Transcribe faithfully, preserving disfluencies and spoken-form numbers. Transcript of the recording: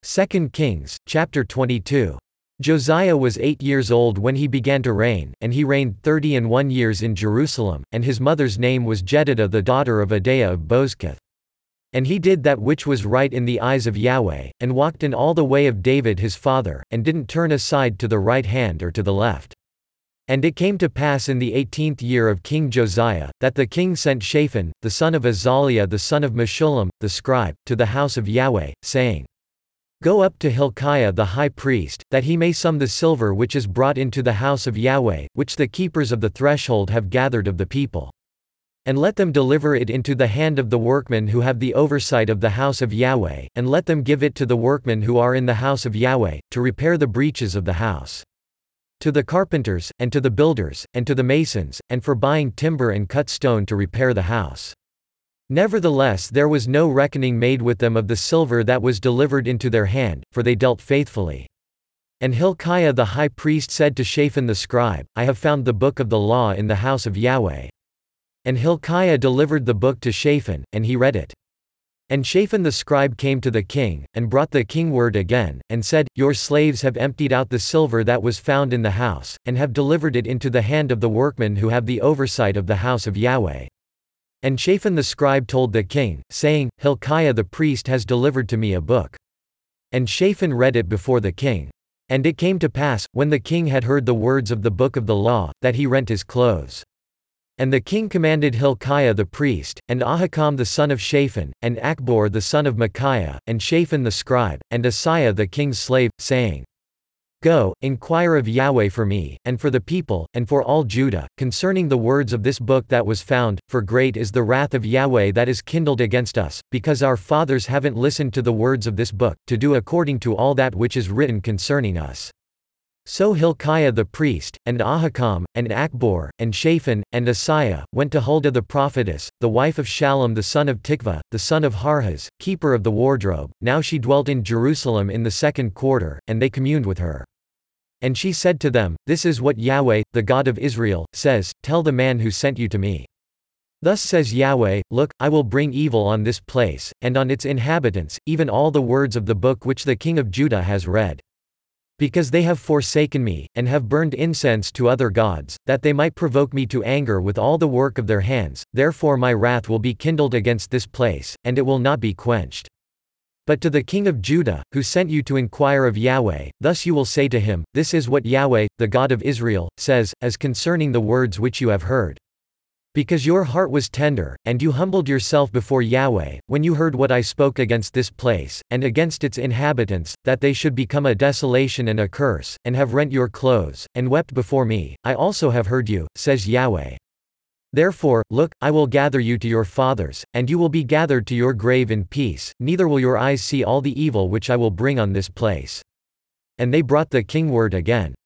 Second Kings, chapter twenty-two. Josiah was eight years old when he began to reign, and he reigned thirty and one years in Jerusalem, and his mother's name was Jedidah the daughter of Adaiah of Bozkath. And he did that which was right in the eyes of Yahweh, and walked in all the way of David his father, and didn't turn aside to the right hand or to the left. And it came to pass in the eighteenth year of King Josiah, that the king sent Shaphan, the son of Azaliah the son of Meshullam, the scribe, to the house of Yahweh, saying, Go up to Hilkiah the high priest, that he may sum the silver which is brought into the house of Yahweh, which the keepers of the threshold have gathered of the people. And let them deliver it into the hand of the workmen who have the oversight of the house of Yahweh, and let them give it to the workmen who are in the house of Yahweh, to repair the breaches of the house. To the carpenters, and to the builders, and to the masons, and for buying timber and cut stone to repair the house. Nevertheless there was no reckoning made with them of the silver that was delivered into their hand, for they dealt faithfully. And Hilkiah the high priest said to Shaphan the scribe, I have found the book of the law in the house of Yahweh. And Hilkiah delivered the book to Shaphan, and he read it. And Shaphan the scribe came to the king, and brought the king word again, and said, Your slaves have emptied out the silver that was found in the house, and have delivered it into the hand of the workmen who have the oversight of the house of Yahweh. And Shaphan the scribe told the king, saying, Hilkiah the priest has delivered to me a book. And Shaphan read it before the king. And it came to pass, when the king had heard the words of the book of the law, that he rent his clothes. And the king commanded Hilkiah the priest, and Ahikam the son of Shaphan, and Achbor the son of Micaiah, and Shaphan the scribe, and Asaiah the king's slave, saying, Go, inquire of Yahweh for me, and for the people, and for all Judah, concerning the words of this book that was found, for great is the wrath of Yahweh that is kindled against us, because our fathers haven't listened to the words of this book, to do according to all that which is written concerning us. So Hilkiah the priest, and Ahikam, and Achbor, and Shaphan, and Asaiah, went to Huldah the prophetess, the wife of Shallum the son of Tikvah, the son of Harhas, keeper of the wardrobe. Now she dwelt in Jerusalem in the second quarter, and they communed with her. And she said to them, This is what Yahweh, the God of Israel, says, Tell the man who sent you to me. Thus says Yahweh, Look, I will bring evil on this place, and on its inhabitants, even all the words of the book which the king of Judah has read. Because they have forsaken me, and have burned incense to other gods, that they might provoke me to anger with all the work of their hands, therefore my wrath will be kindled against this place, and it will not be quenched. But to the king of Judah, who sent you to inquire of Yahweh, thus you will say to him, This is what Yahweh, the God of Israel, says, as concerning the words which you have heard. Because your heart was tender, and you humbled yourself before Yahweh, when you heard what I spoke against this place, and against its inhabitants, that they should become a desolation and a curse, and have rent your clothes, and wept before me, I also have heard you, says Yahweh. Therefore, look, I will gather you to your fathers, and you will be gathered to your grave in peace, neither will your eyes see all the evil which I will bring on this place. And they brought the king word again.